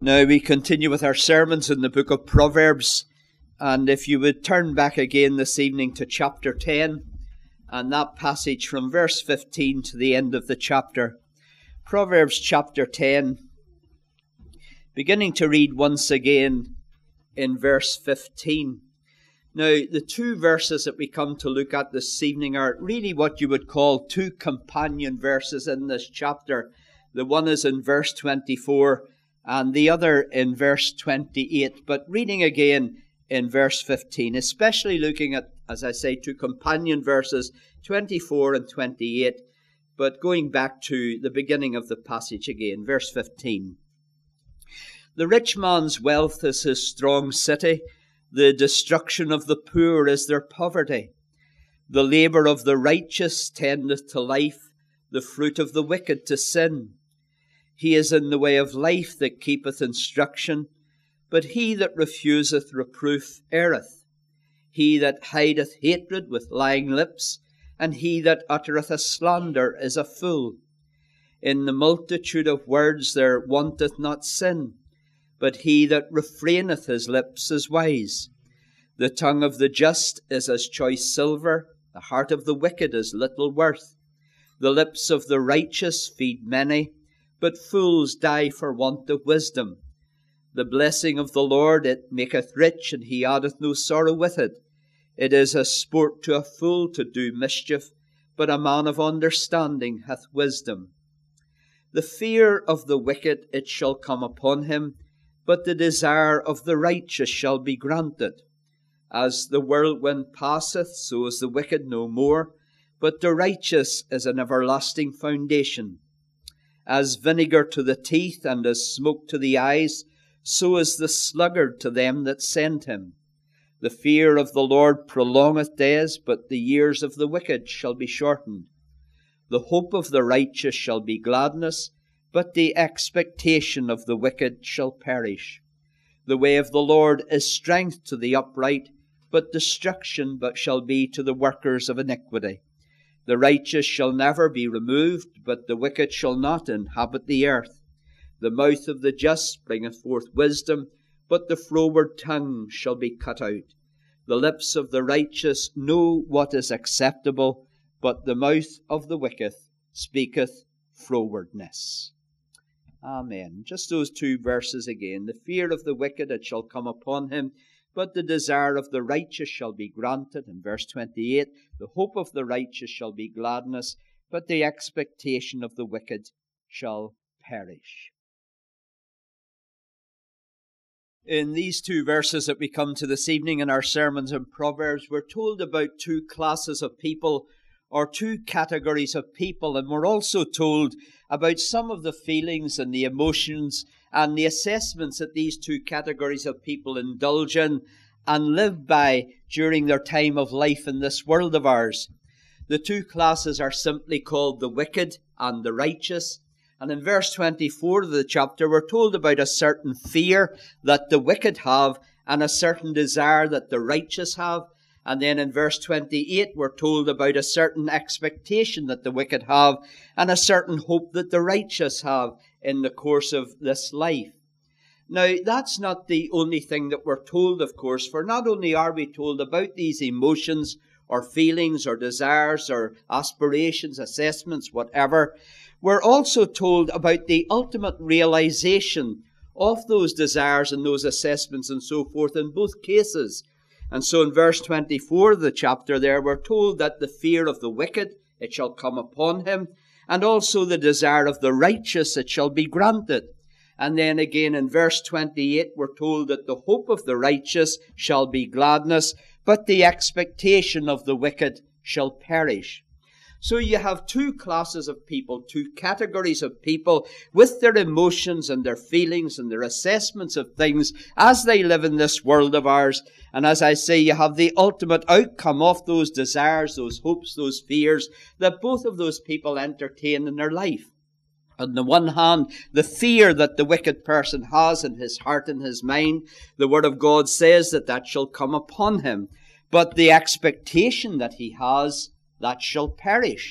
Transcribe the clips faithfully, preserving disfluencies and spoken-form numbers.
Now we continue with our sermons in the book of Proverbs, and if you would turn back again this evening to chapter ten, and that passage from verse fifteen to the end of the chapter. Proverbs chapter ten, beginning to read once again in verse fifteen. Now, the two verses that we come to look at this evening are really what you would call two companion verses in this chapter. The one is in verse twenty-four, and the other in verse twenty-eight. But reading again in verse fifteen, especially looking at, as I say, two companion verses, twenty-four and twenty-eight, but going back to the beginning of the passage again, verse fifteen. The rich man's wealth is his strong city, the destruction of the poor is their poverty. The labour of the righteous tendeth to life, the fruit of the wicked to sin. He is in the way of life that keepeth instruction, but he that refuseth reproof erreth. He that hideth hatred with lying lips, and he that uttereth a slander is a fool. In the multitude of words there wanteth not sin, but he that refraineth his lips is wise. The tongue of the just is as choice silver, the heart of the wicked is little worth. The lips of the righteous feed many, but fools die for want of wisdom. The blessing of the Lord, it maketh rich, and he addeth no sorrow with it. It is a sport to a fool to do mischief, but a man of understanding hath wisdom. The fear of the wicked it shall come upon him, but the desire of the righteous shall be granted. As the whirlwind passeth, so is the wicked no more, but the righteous is an everlasting foundation. As vinegar to the teeth, and as smoke to the eyes, so is the sluggard to them that send him. The fear of the Lord prolongeth days, but the years of the wicked shall be shortened. The hope of the righteous shall be gladness, but the expectation of the wicked shall perish. The way of the Lord is strength to the upright, but destruction but shall be to the workers of iniquity. The righteous shall never be removed, but the wicked shall not inhabit the earth. The mouth of the just bringeth forth wisdom, but the froward tongue shall be cut out. The lips of the righteous know what is acceptable, but the mouth of the wicked speaketh frowardness. Amen. Just those two verses again. The fear of the wicked it shall come upon him, but the desire of the righteous shall be granted. In verse twenty-eight, the hope of the righteous shall be gladness, but the expectation of the wicked shall perish. In these two verses that we come to this evening in our sermons in Proverbs, we're told about two classes of people, or two categories of people, and we're also told about some of the feelings and the emotions and the assessments that these two categories of people indulge in and live by during their time of life in this world of ours. The two classes are simply called the wicked and the righteous. And in verse twenty-four of the chapter, we're told about a certain fear that the wicked have and a certain desire that the righteous have. And then in verse twenty-eight, we're told about a certain expectation that the wicked have and a certain hope that the righteous have in the course of this life. Now, that's not the only thing that we're told, of course, for not only are we told about these emotions or feelings or desires or aspirations, assessments, whatever, we're also told about the ultimate realization of those desires and those assessments and so forth in both cases. And so in verse twenty-four of the chapter there, we're told that the fear of the wicked, it shall come upon him, and also the desire of the righteous, it shall be granted. And then again in verse twenty-eight, we're told that the hope of the righteous shall be gladness, but the expectation of the wicked shall perish. So you have two classes of people, two categories of people with their emotions and their feelings and their assessments of things as they live in this world of ours. And as I say, you have the ultimate outcome of those desires, those hopes, those fears that both of those people entertain in their life. On the one hand, the fear that the wicked person has in his heart and his mind, the Word of God says that that shall come upon him. But the expectation that he has, that shall perish.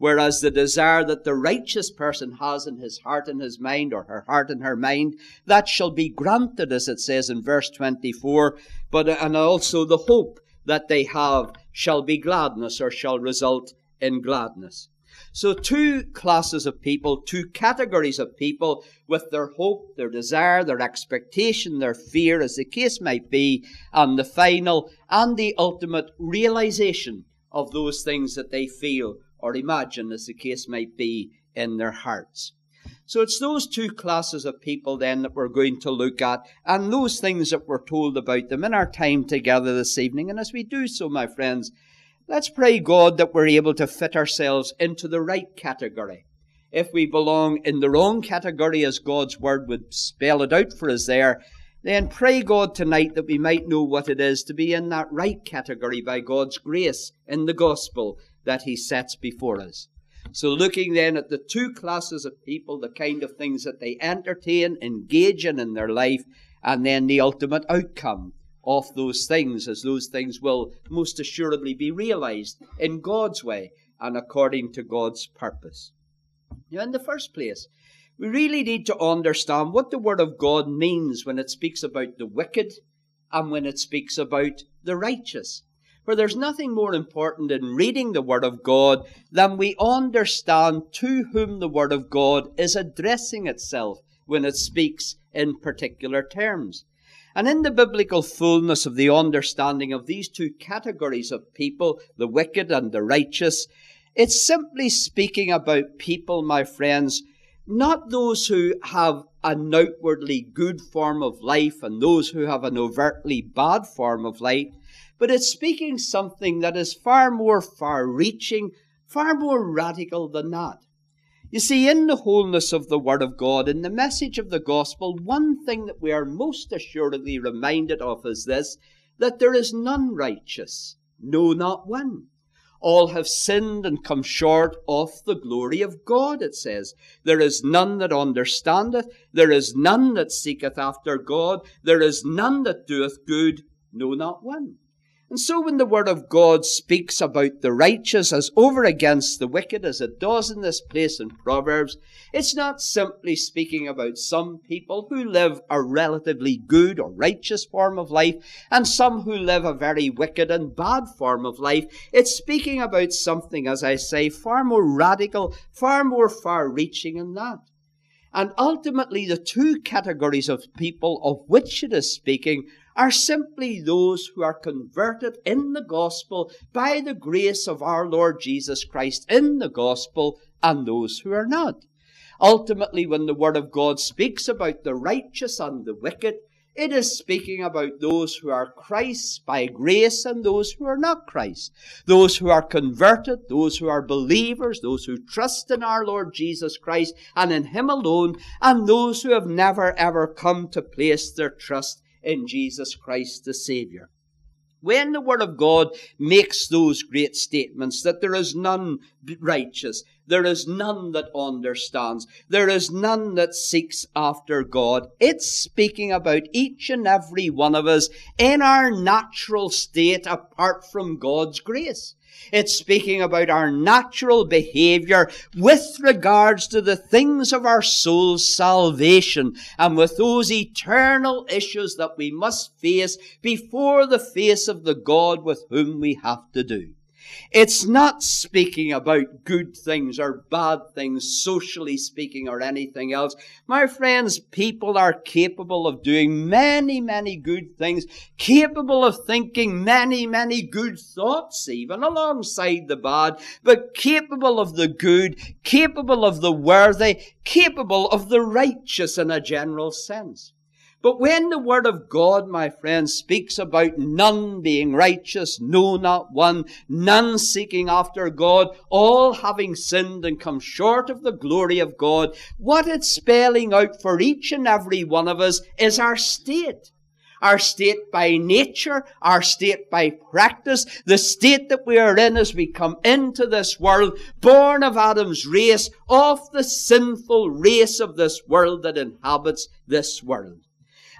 Whereas the desire that the righteous person has in his heart and his mind, or her heart and her mind, that shall be granted, as it says in verse twenty-four, but and also the hope that they have shall be gladness, or shall result in gladness. So two classes of people, two categories of people, with their hope, their desire, their expectation, their fear, as the case might be, and the final and the ultimate realization of those things that they feel or imagine, as the case might be, in their hearts. So it's those two classes of people then that we're going to look at, and those things that we're told about them in our time together this evening. And as we do so, my friends, let's pray God that we're able to fit ourselves into the right category. If we belong in the wrong category, as God's word would spell it out for us there, then pray God tonight that we might know what it is to be in that right category by God's grace in the gospel that he sets before us. So looking then at the two classes of people, the kind of things that they entertain, engage in in their life, and then the ultimate outcome of those things, as those things will most assuredly be realized in God's way and according to God's purpose. Now, in the first place, we really need to understand what the Word of God means when it speaks about the wicked and when it speaks about the righteous. For there's nothing more important in reading the Word of God than we understand to whom the Word of God is addressing itself when it speaks in particular terms. And in the biblical fullness of the understanding of these two categories of people, the wicked and the righteous, it's simply speaking about people, my friends, not those who have an outwardly good form of life and those who have an overtly bad form of life, but it's speaking something that is far more far-reaching, far more radical than that. You see, in the wholeness of the Word of God, in the message of the gospel, one thing that we are most assuredly reminded of is this, that there is none righteous, no, not one. All have sinned and come short of the glory of God, it says. There is none that understandeth, there is none that seeketh after God, there is none that doeth good, no, not one. And so when the Word of God speaks about the righteous as over against the wicked, as it does in this place in Proverbs, it's not simply speaking about some people who live a relatively good or righteous form of life and some who live a very wicked and bad form of life. It's speaking about something, as I say, far more radical, far more far-reaching than that. And ultimately, the two categories of people of which it is speaking are simply those who are converted in the gospel by the grace of our Lord Jesus Christ in the gospel, and those who are not. Ultimately, when the Word of God speaks about the righteous and the wicked, it is speaking about those who are Christ's by grace and those who are not Christ. Those who are converted, those who are believers, those who trust in our Lord Jesus Christ and in Him alone, and those who have never ever come to place their trust in Jesus Christ the Savior. When the Word of God makes those great statements that there is none righteous, there is none that understands, there is none that seeks after God, it's speaking about each and every one of us in our natural state apart from God's grace. It's speaking about our natural behavior with regards to the things of our soul's salvation and with those eternal issues that we must face before the face of the God with whom we have to do. It's not speaking about good things or bad things, socially speaking, or anything else. My friends, people are capable of doing many, many good things, capable of thinking many, many good thoughts, even alongside the bad, but capable of the good, capable of the worthy, capable of the righteous in a general sense. But when the Word of God, my friends, speaks about none being righteous, no, not one, none seeking after God, all having sinned and come short of the glory of God, what it's spelling out for each and every one of us is our state. Our state by nature, our state by practice, the state that we are in as we come into this world, born of Adam's race, of the sinful race of this world that inhabits this world.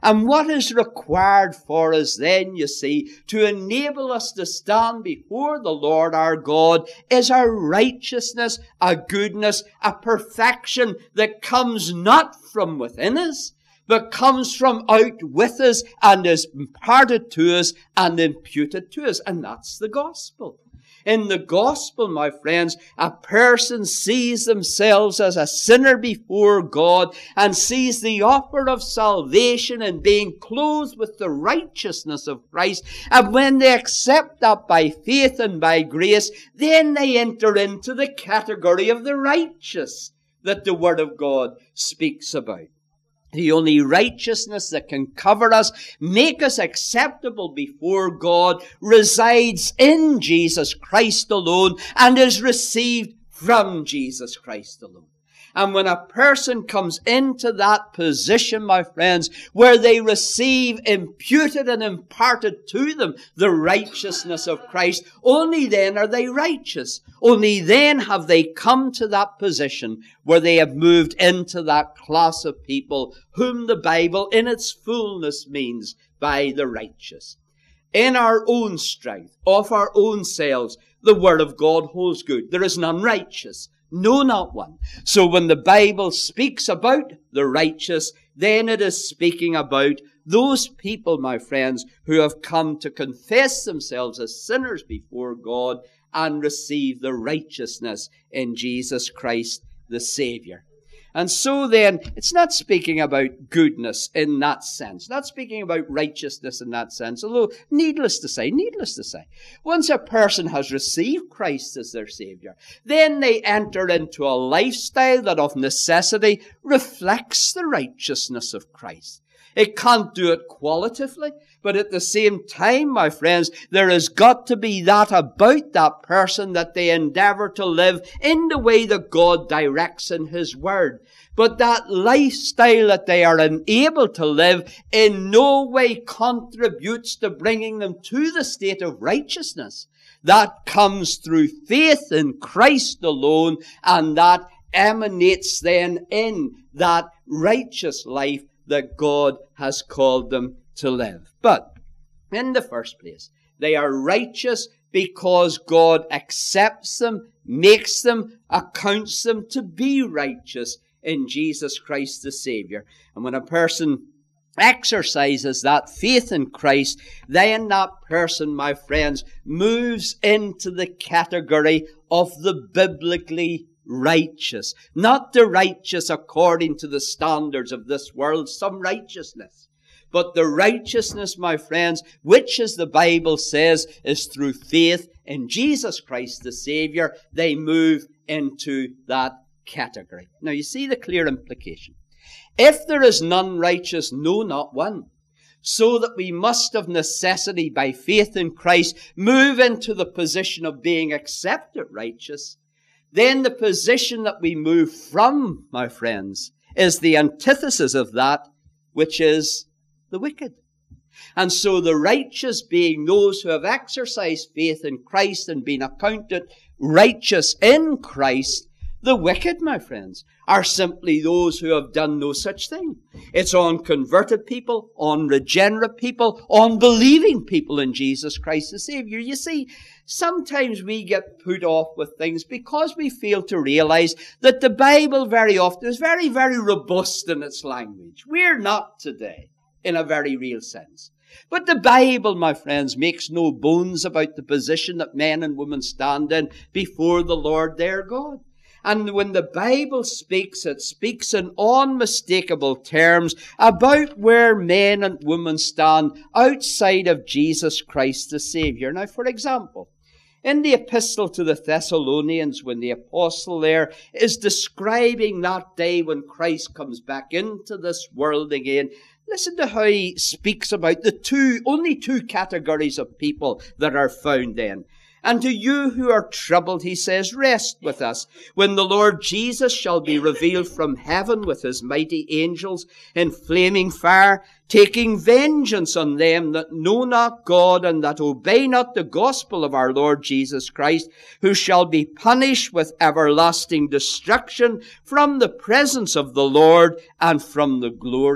And what is required for us then, you see, to enable us to stand before the Lord our God is a righteousness, a goodness, a perfection that comes not from within us, but comes from out with us and is imparted to us and imputed to us. And that's the gospel. In the gospel, my friends, a person sees themselves as a sinner before God and sees the offer of salvation and being clothed with the righteousness of Christ. And when they accept that by faith and by grace, then they enter into the category of the righteous that the Word of God speaks about. The only righteousness that can cover us, make us acceptable before God, resides in Jesus Christ alone and is received from Jesus Christ alone. And when a person comes into that position, my friends, where they receive imputed and imparted to them the righteousness of Christ, only then are they righteous. Only then have they come to that position where they have moved into that class of people whom the Bible in its fullness means by the righteous. In our own strength, of our own selves, the Word of God holds good. There is none righteous. No, not one. So when the Bible speaks about the righteous, then it is speaking about those people, my friends, who have come to confess themselves as sinners before God and receive the righteousness in Jesus Christ, the Savior. And so then, it's not speaking about goodness in that sense. Not speaking about righteousness in that sense. Although, needless to say, needless to say, once a person has received Christ as their Savior, then they enter into a lifestyle that of necessity reflects the righteousness of Christ. It can't do it qualitatively, but at the same time, my friends, there has got to be that about that person that they endeavor to live in the way that God directs in His Word. But that lifestyle that they are unable to live in no way contributes to bringing them to the state of righteousness. That comes through faith in Christ alone, and that emanates then in that righteous life that God has called them to live. But, in the first place, they are righteous because God accepts them, makes them, accounts them to be righteous in Jesus Christ the Savior. And when a person exercises that faith in Christ, then that person, my friends, moves into the category of the biblically righteous. Not the righteous according to the standards of this world, some righteousness. But the righteousness, my friends, which, as the Bible says, is through faith in Jesus Christ the Savior, they move into that category. Now, you see the clear implication. If there is none righteous, no, not one, so that we must of necessity, by faith in Christ, move into the position of being accepted righteous, then the position that we move from, my friends, is the antithesis of that, which is the wicked. And so the righteous, being those who have exercised faith in Christ and been accounted righteous in Christ, the wicked, my friends, are simply those who have done no such thing. It's unconverted people, unregenerate people, unbelieving people in Jesus Christ the Savior. You see, sometimes we get put off with things because we fail to realize that the Bible very often is very, very robust in its language. We're not today, in a very real sense. But the Bible, my friends, makes no bones about the position that men and women stand in before the Lord their God. And when the Bible speaks, it speaks in unmistakable terms about where men and women stand outside of Jesus Christ the Savior. Now, for example, in the epistle to the Thessalonians, when the apostle there is describing that day when Christ comes back into this world again, listen to how he speaks about the two, only two categories of people that are found then. And to you who are troubled, he says, rest with us, when the Lord Jesus shall be revealed from heaven with his mighty angels in flaming fire, taking vengeance on them that know not God and that obey not the gospel of our Lord Jesus Christ, who shall be punished with everlasting destruction from the presence of the Lord and from the glory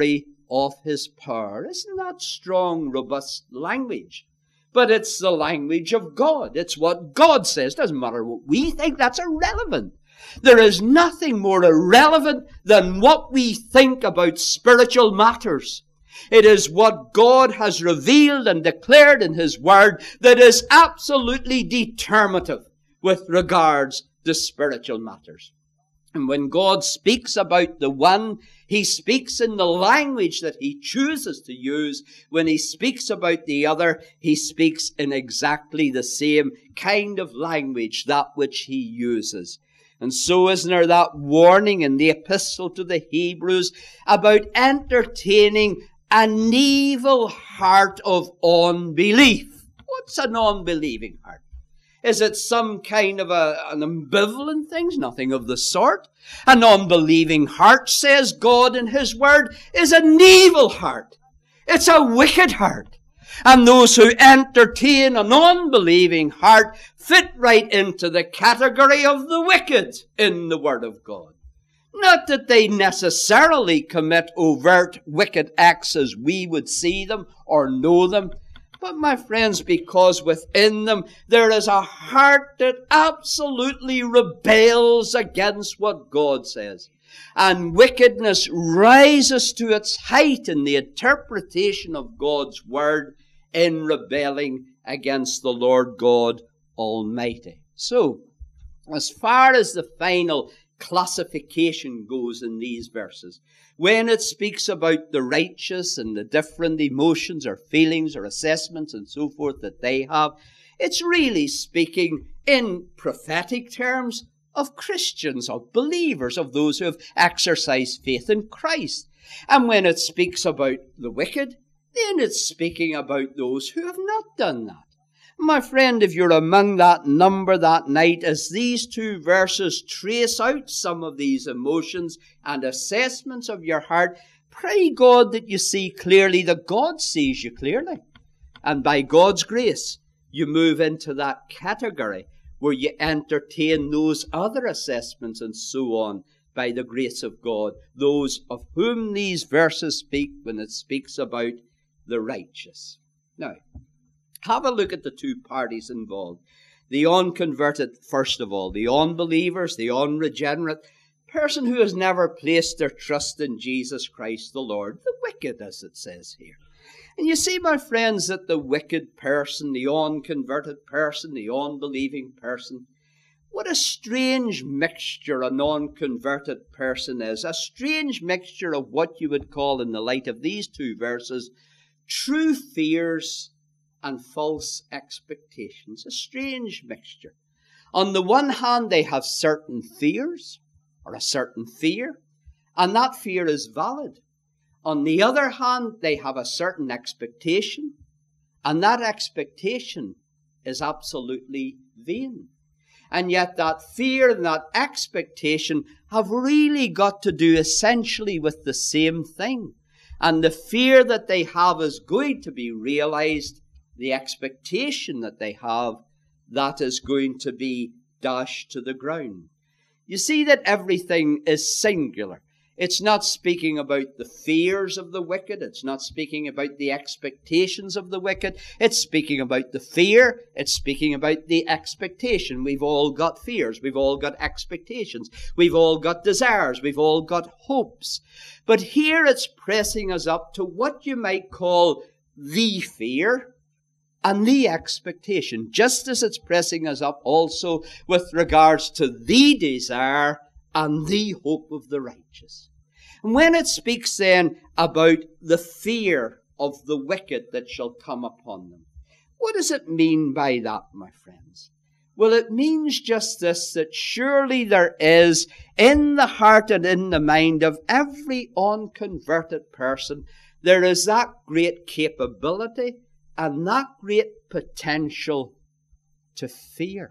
of his power. Isn't that strong, robust language? But it's the language of God. It's what God says. Doesn't matter what we think. That's irrelevant. There is nothing more irrelevant than what we think about spiritual matters. It is what God has revealed and declared in his word that is absolutely determinative with regards to spiritual matters. And when God speaks about the one, he speaks in the language that he chooses to use. When he speaks about the other, he speaks in exactly the same kind of language, that which he uses. And so isn't there that warning in the epistle to the Hebrews about entertaining an evil heart of unbelief? What's an unbelieving heart? Is it some kind of a, an ambivalent thing? Nothing of the sort. An unbelieving heart, says God in his word, is an evil heart. It's a wicked heart. And those who entertain an unbelieving heart fit right into the category of the wicked in the word of God. Not that they necessarily commit overt wicked acts as we would see them or know them, but my friends, because within them there is a heart that absolutely rebels against what God says. And wickedness rises to its height in the interpretation of God's word in rebelling against the Lord God Almighty. So, as far as the final classification goes in these verses, when it speaks about the righteous and the different emotions or feelings or assessments and so forth that they have, it's really speaking in prophetic terms of Christians, of believers, of those who have exercised faith in Christ. And when it speaks about the wicked, then it's speaking about those who have not done that. My friend, if you're among that number that night, as these two verses trace out some of these emotions and assessments of your heart, pray God that you see clearly, that God sees you clearly. And by God's grace, you move into that category where you entertain those other assessments and so on by the grace of God, those of whom these verses speak when it speaks about the righteous. Now, have a look at the two parties involved. The unconverted, first of all, the unbelievers, the unregenerate person who has never placed their trust in Jesus Christ the Lord, the wicked, as it says here. And you see, my friends, that the wicked person, the unconverted person, the unbelieving person, what a strange mixture a non-converted person is. A strange mixture of what you would call, in the light of these two verses, true fears and false expectations. A strange mixture. On the one hand, they have certain fears, or a certain fear, and that fear is valid. On the other hand, they have a certain expectation, and that expectation is absolutely vain. And yet that fear and that expectation have really got to do essentially with the same thing. And the fear that they have is going to be realized. The expectation that they have, that is going to be dashed to the ground. You see that everything is singular. It's not speaking about the fears of the wicked. It's not speaking about the expectations of the wicked. It's speaking about the fear. It's speaking about the expectation. We've all got fears. We've all got expectations. We've all got desires. We've all got hopes. But here it's pressing us up to what you might call the fear and the expectation, just as it's pressing us up also with regards to the desire and the hope of the righteous. And when it speaks then about the fear of the wicked that shall come upon them, what does it mean by that, my friends? Well, it means just this, that surely there is in the heart and in the mind of every unconverted person, there is that great capability and that great potential to fear.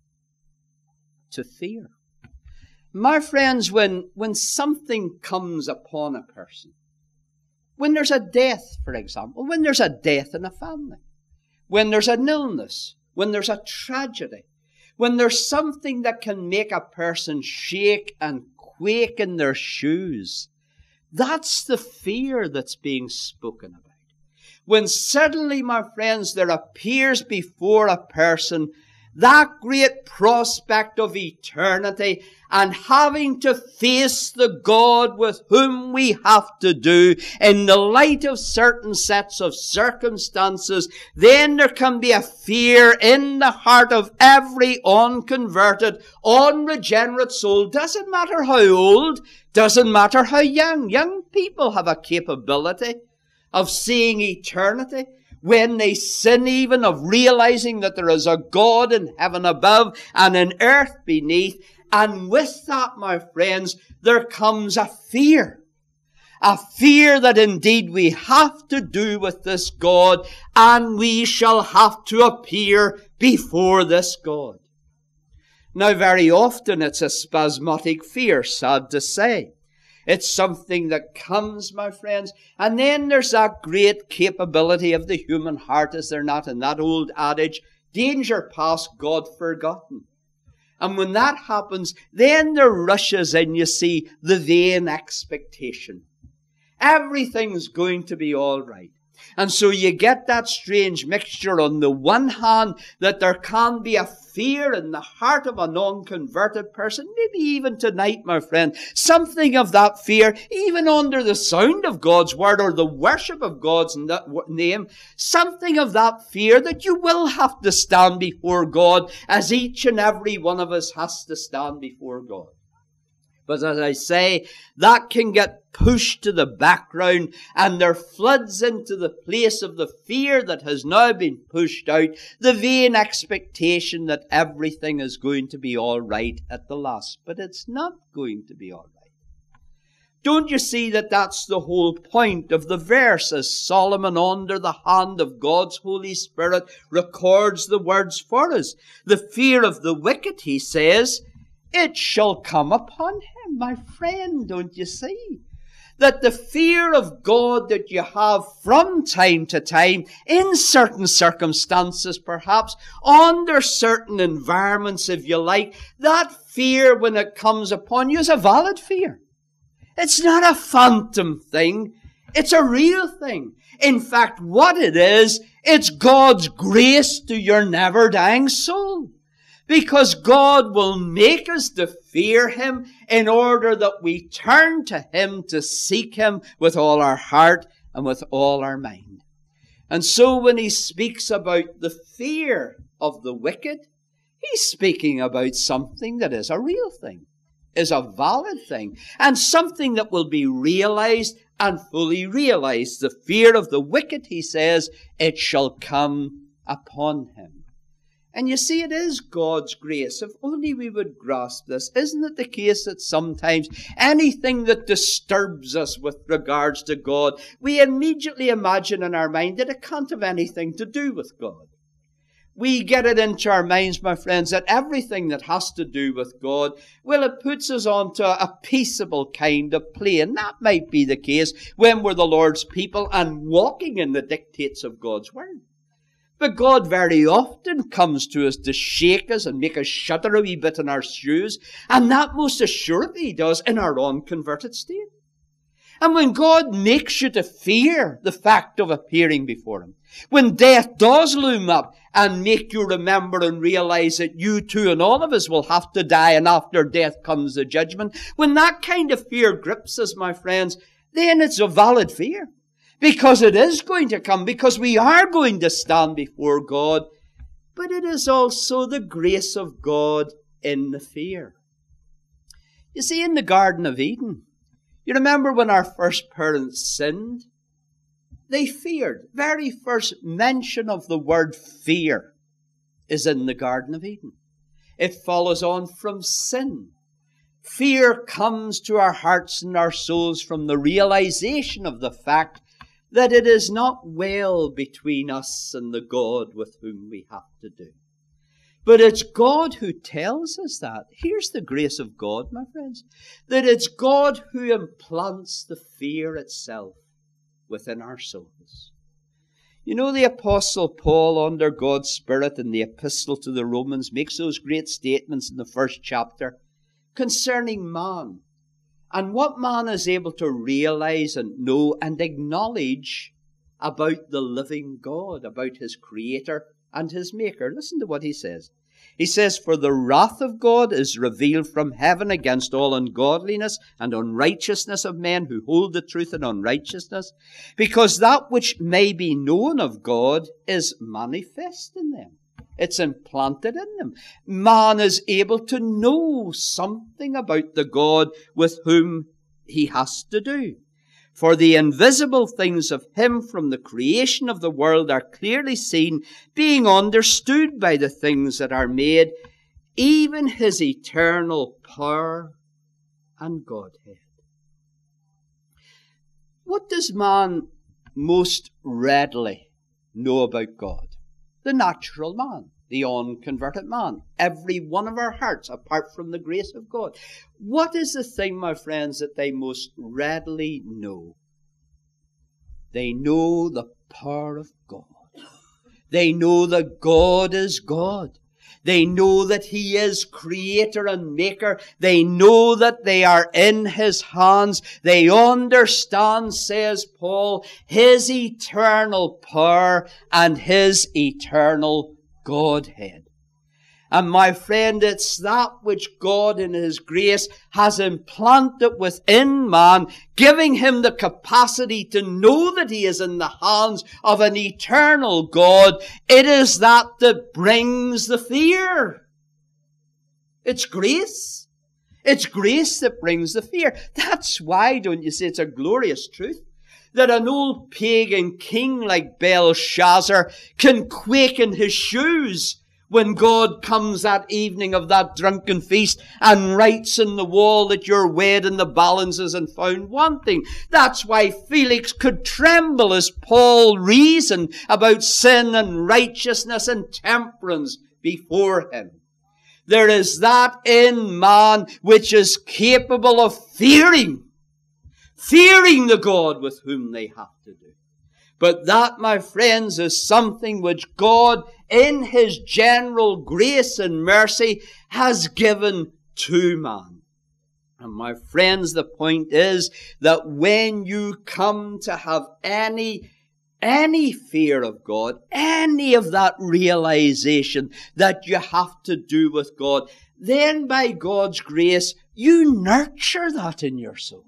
To fear. My friends, when, when something comes upon a person, when there's a death, for example, when there's a death in a family, when there's an illness, when there's a tragedy, when there's something that can make a person shake and quake in their shoes, That's the fear that's being spoken about. When suddenly, my friends, there appears before a person that great prospect of eternity and having to face the God with whom we have to do in the light of certain sets of circumstances, then there can be a fear in the heart of every unconverted, unregenerate soul. Doesn't matter how old, doesn't matter how young. Young people have a capability of seeing eternity. When they sin even, of realizing that there is a God in heaven above and in earth beneath. And with that, my friends, there comes a fear. A fear that indeed we have to do with this God, and we shall have to appear before this God. Now, very often it's a spasmodic fear, sad to say. It's something that comes, my friends, and then there's that great capability of the human heart, is there not, in that old adage, danger past, God forgotten. And when that happens, then there rushes in, you see, the vain expectation. Everything's going to be all right. And so you get that strange mixture on the one hand, that there can be a fear in the heart of an unconverted person, maybe even tonight, my friend, something of that fear, even under the sound of God's word or the worship of God's name, something of that fear that you will have to stand before God, as each and every one of us has to stand before God. But as I say, that can get pushed to the background, and there floods into the place of the fear that has now been pushed out, the vain expectation that everything is going to be all right at the last. But it's not going to be all right. Don't you see that that's the whole point of the verse, as Solomon, under the hand of God's Holy Spirit, records the words for us? The fear of the wicked, he says, it shall come upon him. My friend, don't you see? That the fear of God that you have from time to time, in certain circumstances perhaps, under certain environments if you like, that fear when it comes upon you is a valid fear. It's not a phantom thing. It's a real thing. In fact, what it is, it's God's grace to your never-dying soul. Because God will make us to fear Him in order that we turn to Him to seek Him with all our heart and with all our mind. And so when He speaks about the fear of the wicked, He's speaking about something that is a real thing, is a valid thing, and something that will be realized and fully realized. The fear of the wicked, He says, it shall come upon him. And you see, it is God's grace. If only we would grasp this. Isn't it the case that sometimes anything that disturbs us with regards to God, we immediately imagine in our mind that it can't have anything to do with God? We get it into our minds, my friends, that everything that has to do with God, well, it puts us onto a peaceable kind of plane. That might be the case when we're the Lord's people and walking in the dictates of God's word. But God very often comes to us to shake us and make us shudder a wee bit in our shoes. And that most assuredly He does in our unconverted state. And when God makes you to fear the fact of appearing before Him, when death does loom up and make you remember and realize that you too and all of us will have to die, and after death comes the judgment, when that kind of fear grips us, my friends, then it's a valid fear. Because it is going to come, because we are going to stand before God. But it is also the grace of God in the fear. You see, in the Garden of Eden, you remember when our first parents sinned? They feared. Very first mention of the word fear is in the Garden of Eden. It follows on from sin. Fear comes to our hearts and our souls from the realization of the fact that it is not well between us and the God with whom we have to do. But it's God who tells us that. Here's the grace of God, my friends. That it's God who implants the fear itself within our souls. You know, the Apostle Paul, under God's Spirit in the Epistle to the Romans, makes those great statements in the first chapter concerning man. and what man is able to realize and know and acknowledge about the living God, about his Creator and his Maker. Listen to what he says. He says, "For the wrath of God is revealed from heaven against all ungodliness and unrighteousness of men who hold the truth in unrighteousness, because that which may be known of God is manifest in them." It's implanted in them. Man is able to know something about the God with whom he has to do. "For the invisible things of him from the creation of the world are clearly seen, being understood by the things that are made, even his eternal power and Godhead." What does man most readily know about God? The natural man, the unconverted man. Every one of our hearts, apart from the grace of God. What is the thing, my friends, that they most readily know? They know the power of God. They know that God is God. They know that he is Creator and Maker. They know that they are in his hands. They understand, says Paul, his eternal power and his eternal Godhead. And my friend, it's that which God in his grace has implanted within man, giving him the capacity to know that he is in the hands of an eternal God. It is that that brings the fear. It's grace. It's grace that brings the fear. That's why, don't you see, it's a glorious truth, that an old pagan king like Belshazzar can quake in his shoes when God comes that evening of that drunken feast and writes in the wall that you're weighed in the balances and found wanting. That's why Felix could tremble as Paul reasoned about sin and righteousness and temperance before him. There is that in man which is capable of fearing, fearing the God with whom they have to do. But that, my friends, is something which God, in his general grace and mercy, has given to man. And my friends, the point is that when you come to have any, any fear of God, any of that realization that you have to do with God, then by God's grace, you nurture that in your soul.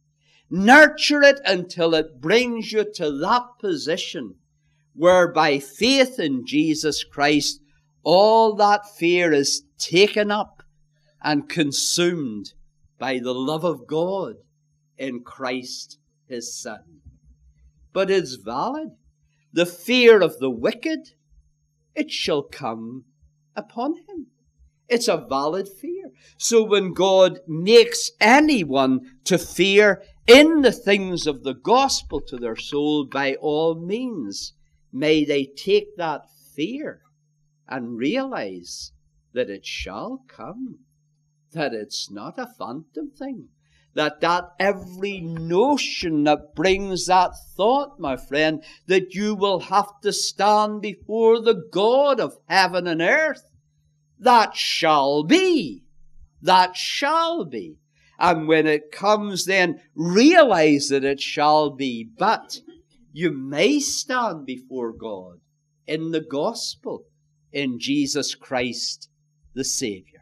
Nurture it until it brings you to that position where by faith in Jesus Christ, all that fear is taken up and consumed by the love of God in Christ his Son. But it's valid. The fear of the wicked, it shall come upon him. It's a valid fear. So when God makes anyone to fear in the things of the gospel to their soul, by all means, may they take that fear and realize that it shall come, that it's not a phantom thing, that that every notion that brings that thought, my friend, that you will have to stand before the God of heaven and earth, that shall be, that shall be. And when it comes, then realize that it shall be. But you may stand before God in the gospel, in Jesus Christ the Savior.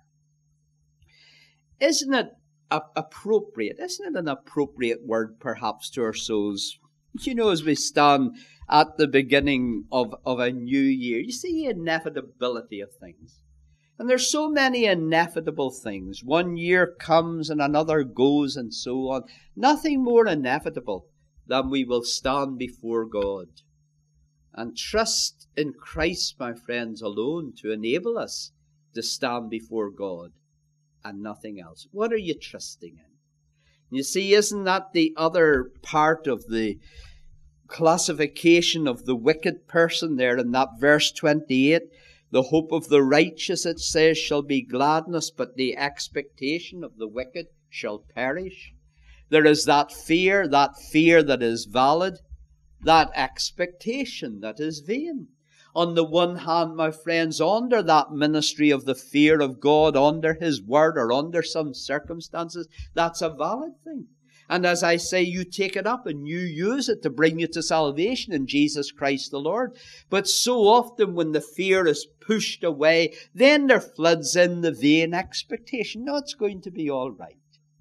Isn't it a- appropriate, isn't it an appropriate word perhaps to our souls? You know, as we stand at the beginning of, of a new year, you see the inevitability of things. And there's so many inevitable things. One year comes and another goes and so on. Nothing more inevitable than we will stand before God and trust in Christ, my friends, alone to enable us to stand before God and nothing else. What are you trusting in? You see, isn't that the other part of the classification of the wicked person there in that verse twenty-eight? The hope of the righteous, it says, shall be gladness, but the expectation of the wicked shall perish. There is that fear, that fear that is valid, that expectation that is vain. on the one hand, my friends, under that ministry of the fear of God, under His Word, or under some circumstances, that's a valid thing. And as I say, you take it up and you use it to bring you to salvation in Jesus Christ the Lord. But so often when the fear is pushed away, then there floods in the vain expectation. No, it's going to be all right.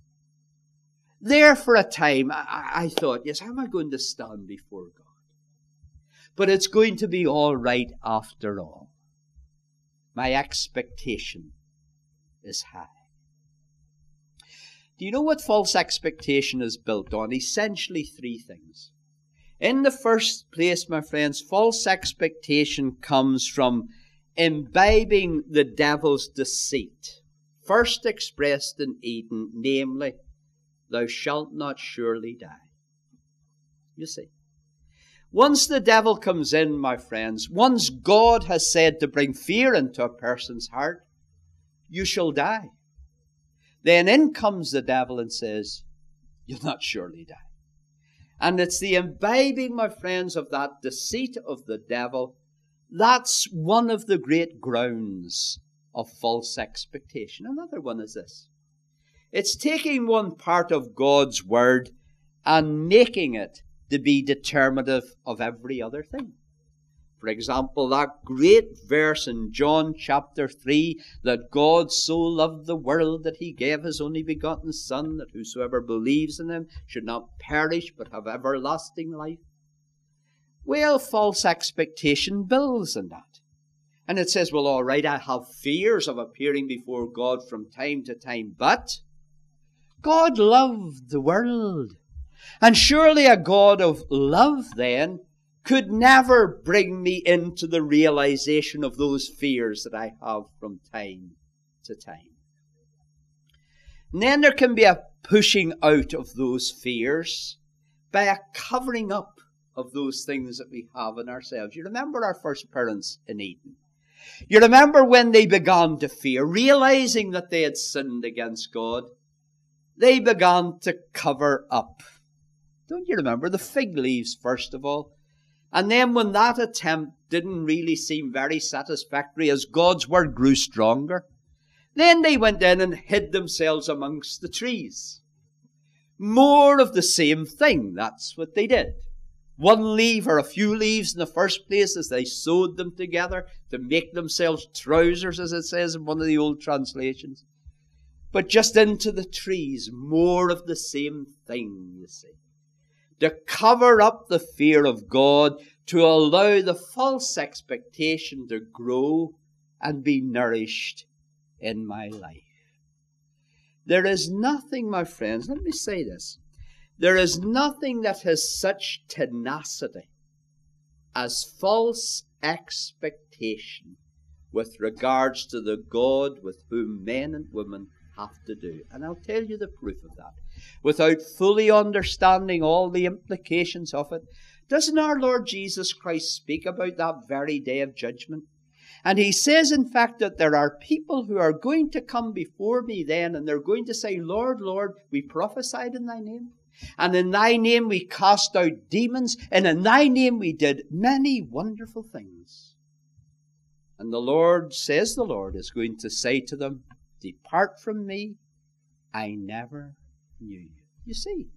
There for a time, I, I thought, yes, how am I going to stand before God? But it's going to be all right after all. My expectation is high. Do you know what false expectation is built on? Essentially three things. In the first place, my friends, false expectation comes from imbibing the devil's deceit, first expressed in Eden, namely, thou shalt not surely die. You see, once the devil comes in, my friends, once God has said to bring fear into a person's heart, you shall die. Then in comes the devil and says, you'll not surely die. And it's the imbibing, my friends, of that deceit of the devil. That's one of the great grounds of false expectation. Another one is this. It's taking one part of God's Word and making it to be determinative of every other thing. For example, that great verse in John chapter three, that God so loved the world that He gave His only begotten Son, that whosoever believes in Him should not perish but have everlasting life. Well, false expectation builds on that. And it says, well, all right, I have fears of appearing before God from time to time, but God loved the world. And surely a God of love, then, could never bring me into the realization of those fears that I have from time to time. And then there can be a pushing out of those fears by a covering up of those things that we have in ourselves. You remember our first parents in Eden. You remember when they began to fear, realizing that they had sinned against God, they began to cover up. Don't you remember the fig leaves, first of all? And then when that attempt didn't really seem very satisfactory, as God's Word grew stronger, then they went in and hid themselves amongst the trees. More of the same thing, that's what they did. One leaf or a few leaves in the first place as they sewed them together to make themselves trousers, as it says in one of the old translations. But just into the trees, more of the same thing, you see. To cover up the fear of God, to allow the false expectation to grow and be nourished in my life. There is nothing, my friends, let me say this, there is nothing that has such tenacity as false expectation with regards to the God with whom men and women have to do. And I'll tell you the proof of that. Without fully understanding all the implications of it, doesn't our Lord Jesus Christ speak about that very day of judgment? And He says, in fact, that there are people who are going to come before me then, and they're going to say, Lord, Lord, we prophesied in Thy name, and in Thy name we cast out demons, and in Thy name we did many wonderful things. And the Lord, says the Lord, is going to say to them, depart from me, I never knew you. You see,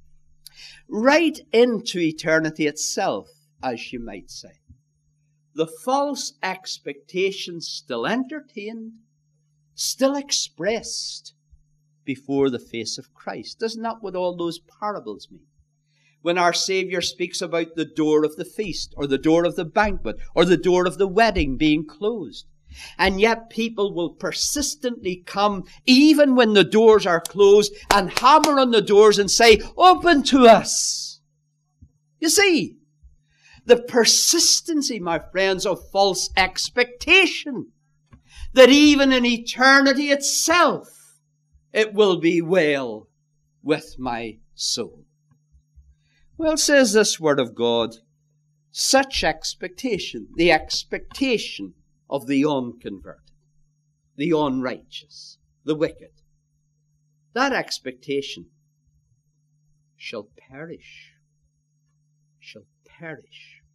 right into eternity itself, as you might say. The false expectations still entertained, still expressed before the face of Christ. Isn't that what all those parables mean? When our Savior speaks about the door of the feast, or the door of the banquet, or the door of the wedding being closed. And yet people will persistently come, even when the doors are closed, and hammer on the doors and say, open to us. You see, the persistency, my friends, of false expectation, that even in eternity itself, it will be well with my soul. Well, says this Word of God, such expectation, the expectation of the unconverted, the unrighteous, the wicked, that expectation shall perish, shall perish.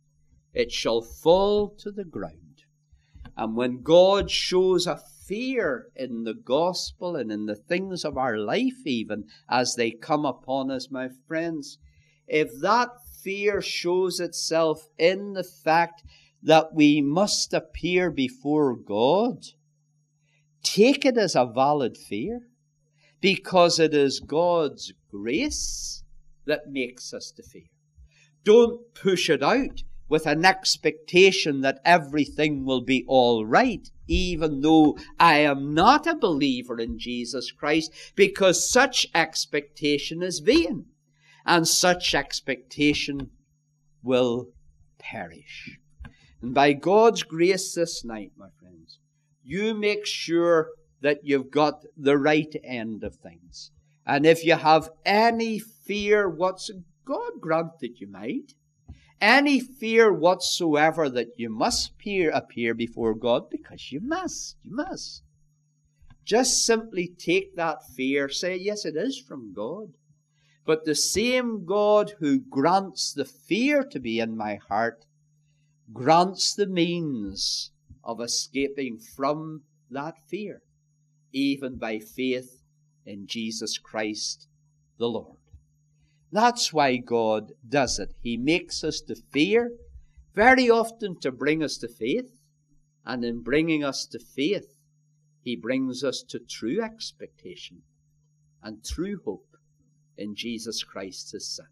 it shall fall to the ground. And when God shows a fear in the gospel and in the things of our life, even as they come upon us, my friends, if that fear shows itself in the fact that we must appear before God, take it as a valid fear, because it is God's grace that makes us to fear. Don't push it out with an expectation that everything will be all right, even though I am not a believer in Jesus Christ, because such expectation is vain, and such expectation will perish. And by God's grace this night, my friends, you make sure that you've got the right end of things. And if you have any fear whatsoever, God grant that you might, any fear whatsoever that you must appear, appear before God, because you must, you must. Just simply take that fear, say, yes, it is from God. But the same God who grants the fear to be in my heart grants the means of escaping from that fear, even by faith in Jesus Christ the Lord. That's why God does it. He makes us to fear, very often to bring us to faith. And in bringing us to faith, He brings us to true expectation and true hope in Jesus Christ, His Son.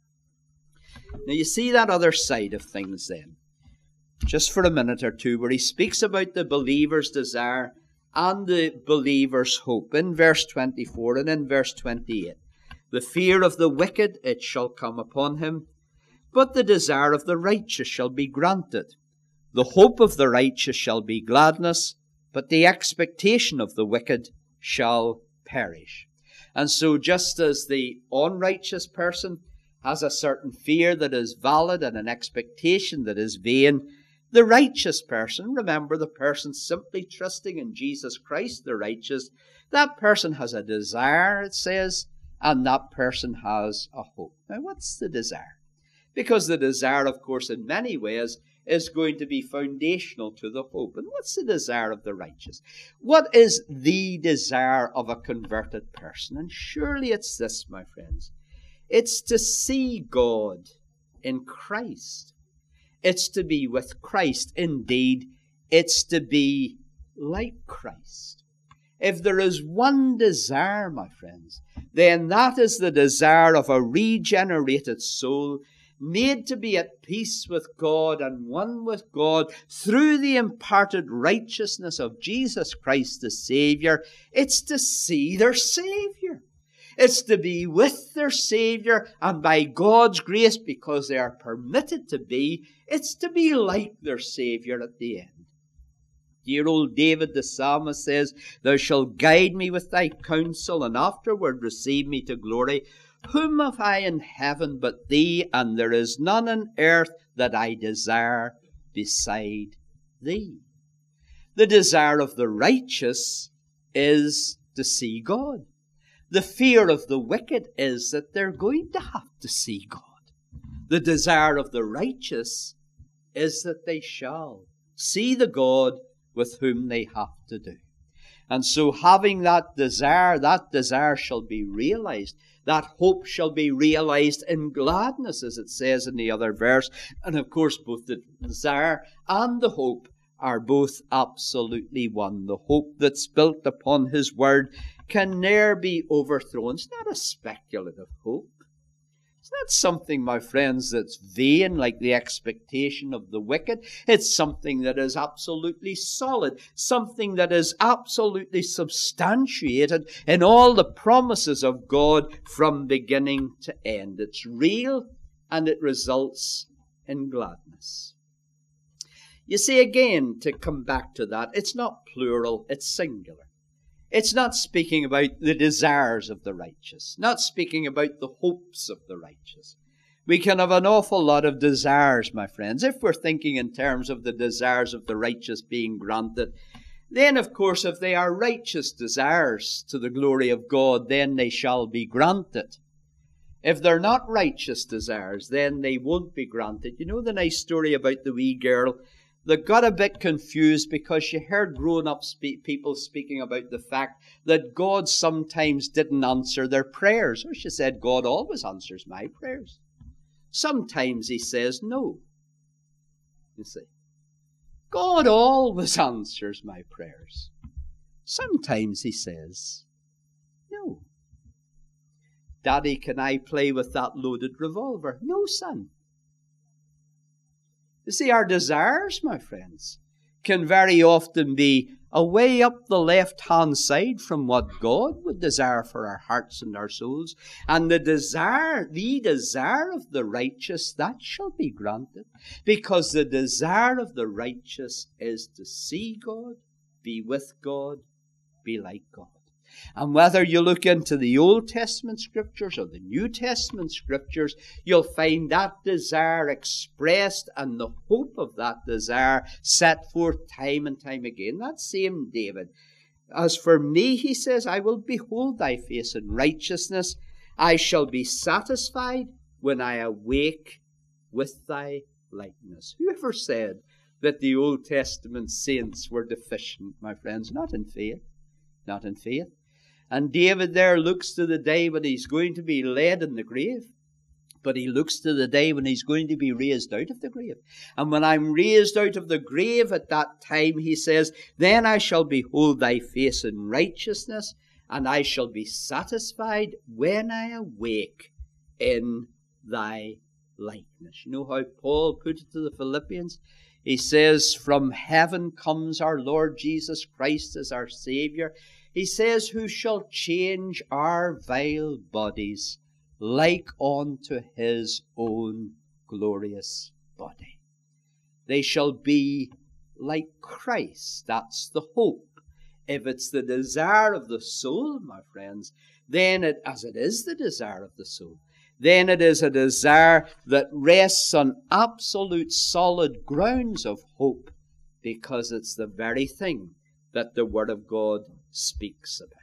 Now you see that other side of things then, just for a minute or two, where He speaks about the believer's desire and the believer's hope in verse twenty-four and in verse twenty-eight. The fear of the wicked, it shall come upon him, but the desire of the righteous shall be granted. The hope of the righteous shall be gladness, but the expectation of the wicked shall perish. And so just as the unrighteous person has a certain fear that is valid and an expectation that is vain, the righteous person, remember the person simply trusting in Jesus Christ, the righteous, that person has a desire, it says, and that person has a hope. Now, what's the desire? Because the desire, of course, in many ways, is going to be foundational to the hope. And what's the desire of the righteous? What is the desire of a converted person? And surely it's this, my friends. It's to see God in Christ. It's to be with Christ. Indeed, it's to be like Christ. If there is one desire, my friends, then that is the desire of a regenerated soul, made to be at peace with God and one with God through the imparted righteousness of Jesus Christ the Savior. It's to see their Savior. It's to be with their Savior, and by God's grace, because they are permitted to be, it's to be like their Savior at the end. Dear old David the psalmist says, Thou shalt guide me with thy counsel, and afterward receive me to glory. Whom have I in heaven but thee? And there is none on earth that I desire beside thee. The desire of the righteous is to see God. The fear of the wicked is that they're going to have to see God. The desire of the righteous is that they shall see the God with whom they have to do. And so having that desire, that desire shall be realized. That hope shall be realized in gladness, as it says in the other verse. And of course, both the desire and the hope are both absolutely one. The hope that's built upon His Word can ne'er be overthrown. It's not a speculative hope. It's not something, my friends, that's vain like the expectation of the wicked. It's something that is absolutely solid, something that is absolutely substantiated in all the promises of God from beginning to end. It's real, and it results in gladness. You see, again, to come back to that, it's not plural, it's singular. It's not speaking about the desires of the righteous, not speaking about the hopes of the righteous. We can have an awful lot of desires, my friends. If we're thinking in terms of the desires of the righteous being granted, then, of course, if they are righteous desires to the glory of God, then they shall be granted. If they're not righteous desires, then they won't be granted. You know the nice story about the wee girl that got a bit confused because she heard grown-up spe- people speaking about the fact that God sometimes didn't answer their prayers. Or she said, God always answers my prayers. Sometimes he says no. You see, God always answers my prayers. Sometimes he says no. Daddy, can I play with that loaded revolver? No, son. You see, our desires, my friends, can very often be away up the left-hand side from what God would desire for our hearts and our souls. And the desire, the desire of the righteous, that shall be granted. Because the desire of the righteous is to see God, be with God, be like God. And whether you look into the Old Testament scriptures or the New Testament scriptures, you'll find that desire expressed and the hope of that desire set forth time and time again. That same David. As for me, he says, I will behold thy face in righteousness. I shall be satisfied when I awake with thy likeness. Whoever said that the Old Testament saints were deficient, my friends? Not in faith. Not in faith. And David there looks to the day when he's going to be laid in the grave. But he looks to the day when he's going to be raised out of the grave. And when I'm raised out of the grave at that time, he says, then I shall behold thy face in righteousness, and I shall be satisfied when I awake in thy likeness. You know how Paul put it to the Philippians? He says, from heaven comes our Lord Jesus Christ as our Savior. He says, who shall change our vile bodies like unto his own glorious body. They shall be like Christ. That's the hope. If it's the desire of the soul, my friends, then it, as it is the desire of the soul, then it is a desire that rests on absolute solid grounds of hope, because it's the very thing that the Word of God speaks about.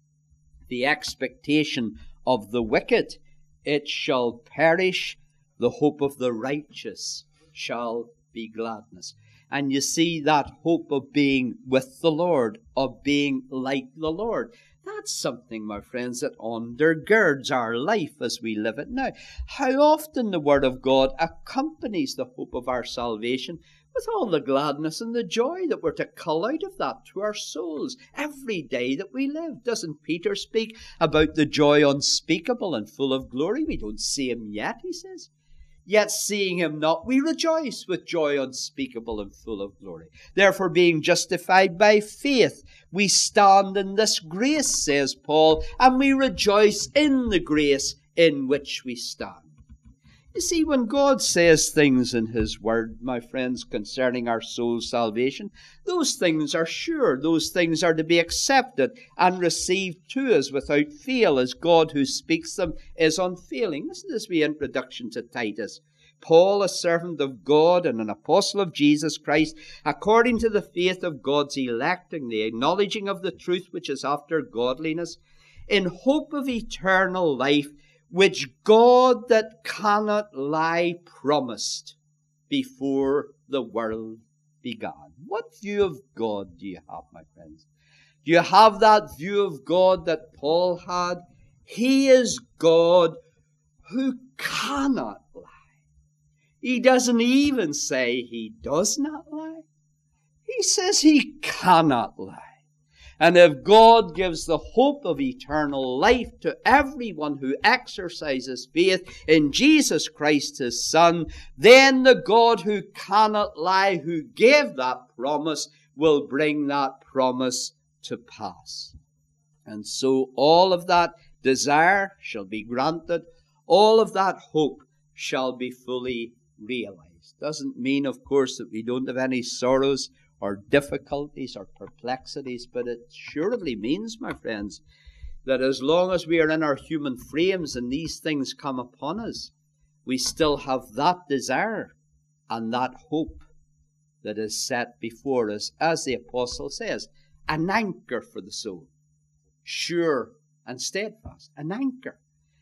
The expectation of the wicked, it shall perish. The hope of the righteous shall be gladness. And you see that hope of being with the Lord, of being like the Lord. That's something, my friends, that undergirds our life as we live it now. How often the Word of God accompanies the hope of our salvation with all the gladness and the joy that we're to cull out of that to our souls every day that we live. Doesn't Peter speak about the joy unspeakable and full of glory? We don't see him yet, he says. Yet seeing him not, we rejoice with joy unspeakable and full of glory. Therefore, being justified by faith, we stand in this grace, says Paul, and we rejoice in the grace in which we stand. You see, when God says things in His Word, my friends, concerning our soul's salvation, those things are sure. Those things are to be accepted and received to us without fail, as God who speaks them is unfailing. Listen to this wee introduction to Titus. Paul, a servant of God and an apostle of Jesus Christ, according to the faith of God's electing, the acknowledging of the truth which is after godliness, in hope of eternal life, which God that cannot lie promised before the world began. What view of God do you have, my friends? Do you have that view of God that Paul had? He is God who cannot lie. He doesn't even say he does not lie. He says he cannot lie. And if God gives the hope of eternal life to everyone who exercises faith in Jesus Christ, His Son, then the God who cannot lie, who gave that promise, will bring that promise to pass. And so all of that desire shall be granted. All of that hope shall be fully realized. Doesn't mean, of course, that we don't have any sorrows or difficulties or perplexities, but it surely means, my friends, that as long as we are in our human frames and these things come upon us, we still have that desire and that hope that is set before us, as the apostle says, an anchor for the soul, sure and steadfast, an anchor.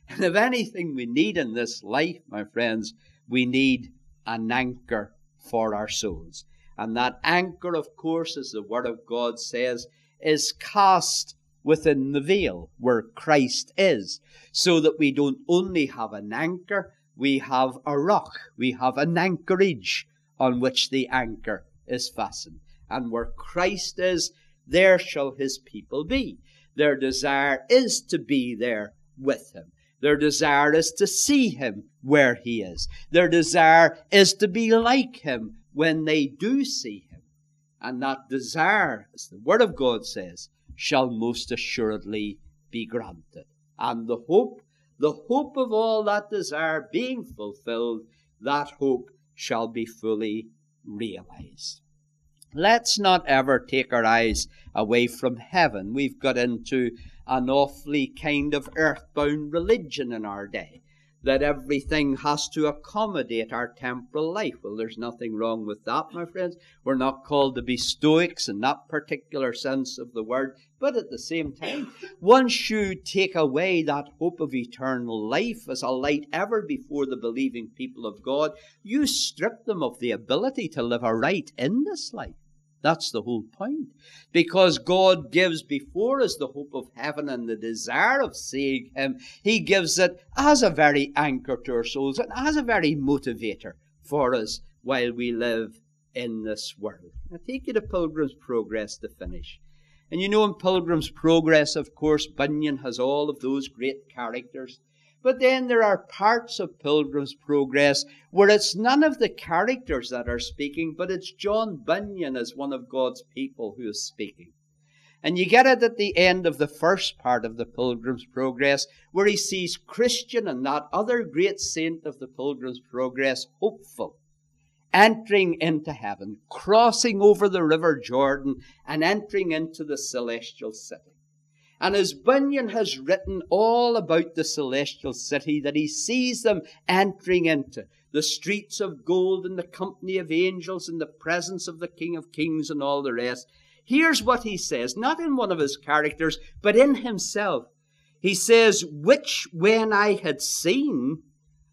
And if anything we need in this life, my friends, we need an anchor for our souls. And that anchor, of course, as the Word of God says, is cast within the veil where Christ is, so that we don't only have an anchor, we have a rock, we have an anchorage on which the anchor is fastened. And where Christ is, there shall his people be. Their desire is to be there with him. Their desire is to see him where he is. Their desire is to be like him when they do see him. And that desire, as the Word of God says, shall most assuredly be granted. And the hope, the hope of all that desire being fulfilled, that hope shall be fully realized. Let's not ever take our eyes away from heaven. We've got into an awfully kind of earthbound religion in our day, that everything has to accommodate our temporal life. Well, there's nothing wrong with that, my friends. We're not called to be Stoics in that particular sense of the word. But at the same time, once you take away that hope of eternal life as a light ever before the believing people of God, you strip them of the ability to live aright in this life. That's the whole point. Because God gives before us the hope of heaven and the desire of seeing him. He gives it as a very anchor to our souls and as a very motivator for us while we live in this world. I take you to Pilgrim's Progress to finish. And you know, in Pilgrim's Progress, of course, Bunyan has all of those great characters. But then there are parts of Pilgrim's Progress where it's none of the characters that are speaking, but it's John Bunyan as one of God's people who is speaking. And you get it at the end of the first part of the Pilgrim's Progress, where he sees Christian and that other great saint of the Pilgrim's Progress, Hopeful, entering into heaven, crossing over the River Jordan and entering into the celestial city. And as Bunyan has written all about the celestial city that he sees them entering into, the streets of gold and the company of angels and the presence of the King of Kings and all the rest, here's what he says, not in one of his characters, but in himself. He says, which when I had seen,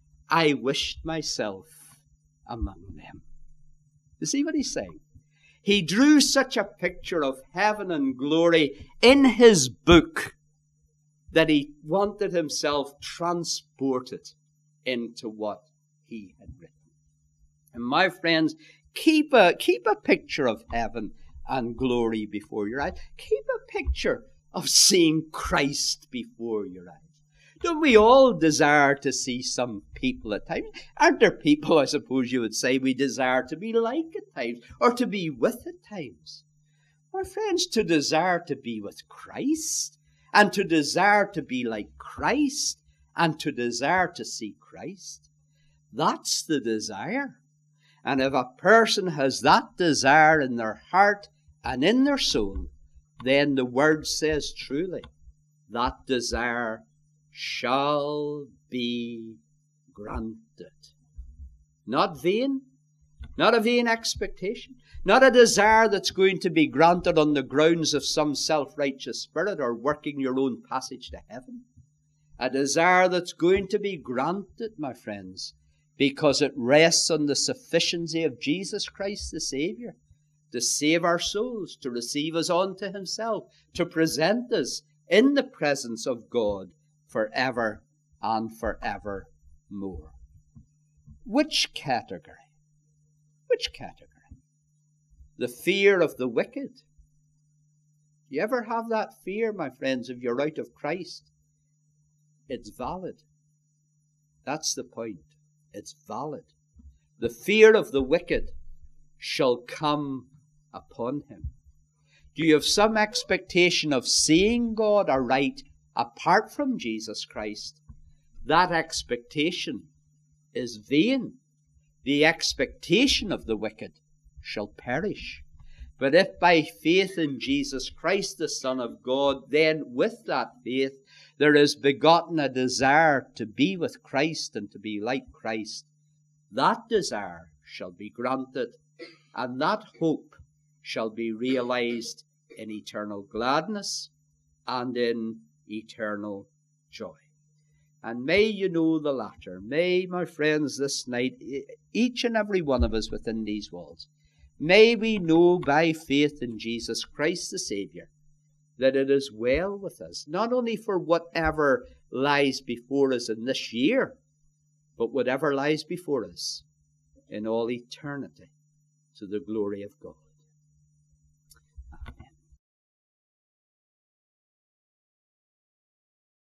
I wished myself among them. You see what he's saying? He drew such a picture of heaven and glory in his book that he wanted himself transported into what he had written. And my friends, keep a, keep a picture of heaven and glory before your eyes. Keep a picture of seeing Christ before your eyes. Don't we all desire to see some people at times? Aren't there people, I suppose you would say, we desire to be like at times, or to be with at times? My friends, to desire to be with Christ, and to desire to be like Christ, and to desire to see Christ, that's the desire. And if a person has that desire in their heart and in their soul, then the Word says truly, that desire shall be granted. Not vain, not a vain expectation, not a desire that's going to be granted on the grounds of some self-righteous spirit or working your own passage to heaven. A desire that's going to be granted, my friends, because it rests on the sufficiency of Jesus Christ the Savior to save our souls, to receive us unto himself, to present us in the presence of God forever and forever more. Which category? Which category? The fear of the wicked. Do you ever have that fear, my friends, if you're out of Christ? It's valid. That's the point. It's valid. The fear of the wicked shall come upon him. Do you have some expectation of seeing God aright apart from Jesus Christ? That expectation is vain. The expectation of the wicked shall perish. But if by faith in Jesus Christ, the Son of God, then with that faith there is begotten a desire to be with Christ and to be like Christ, that desire shall be granted, and that hope shall be realized in eternal gladness and in eternal joy. And may you know the latter. May, my friends, this night, each and every one of us within these walls, may we know by faith in Jesus Christ the Saviour that it is well with us, not only for whatever lies before us in this year, but whatever lies before us in all eternity, to the glory of God.